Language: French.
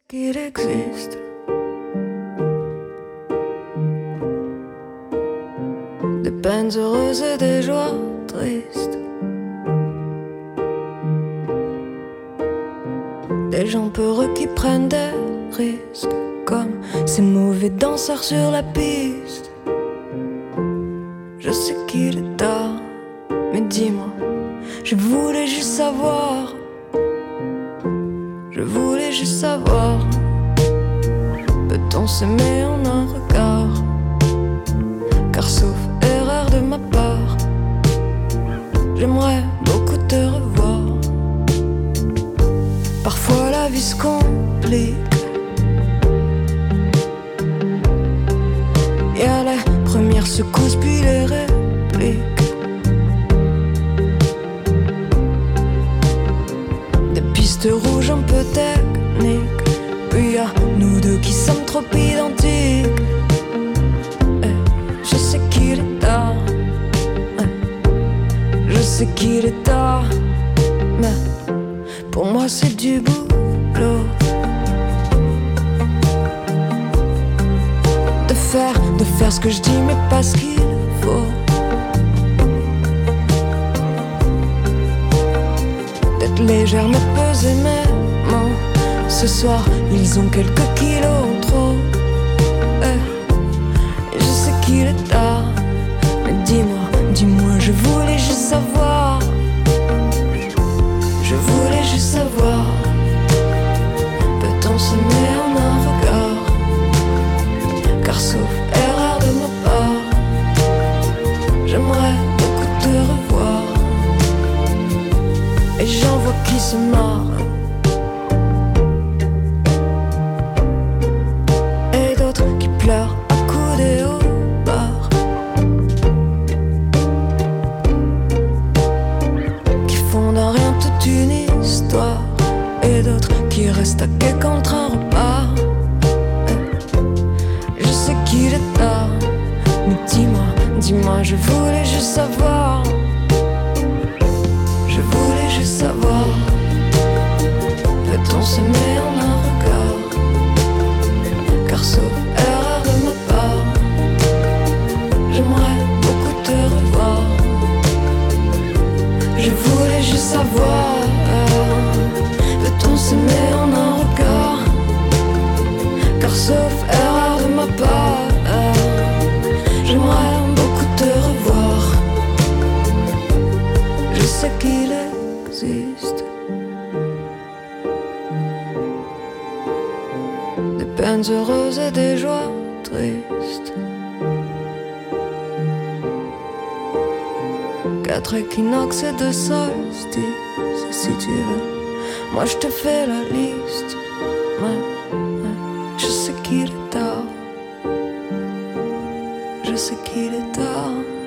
qu'il existe des peines heureuses et des joies tristes, des gens peureux qui prennent des risques, comme ces mauvais danseurs sur la piste. Je sais qu'il est tard, mais dis-moi, je voulais juste savoir. Je voulais juste savoir, peut-on s'aimer en un regard? Car sauf erreur de ma part, j'aimerais beaucoup te revoir. Parfois la vie se complique, y a les premières secousses puis les répliques, des pistes rouges un peu techniques, puis y a nous deux qui sommes trop identiques. Je sais qu'il est tard, je sais qu'il est tard, mais pour moi c'est du boulot de faire ce que je dis mais pas ce qu'il faut, d'être légère mais peser mes mots. Ce soir ils ont quelques kilos en trop. Je sais qu'il est tard, mais dis-moi, je voulais juste savoir. Je voulais juste savoir, peut-on s'aimer en un regard? Car sauf erreur de ma part, j'aimerais beaucoup te revoir. Et j'en vois qui se marrent, et d'autres qui pleurent accoudés au bar, qui font d'un rien toute une histoire, et d'autres qui restent à quai quand le train repart. Je sais qu'il est tard, mais dis-moi, je voulais juste savoir. Je voulais juste savoir, peut-on s'aimer en un regard? Car sauf erreur de ma part, j'aimerais beaucoup te revoir. Je voulais juste savoir, peut-on s'aimer en un regard? Car sauf erreur de ma part, j'aimerais beaucoup te revoir. Je sais qu'il existe des peines heureuses et des joies tristes, 4 équinoxes et 2 solstices. Si tu veux, moi je te fais la liste. Je sais qu'il est tard, je sais qu'il est tard.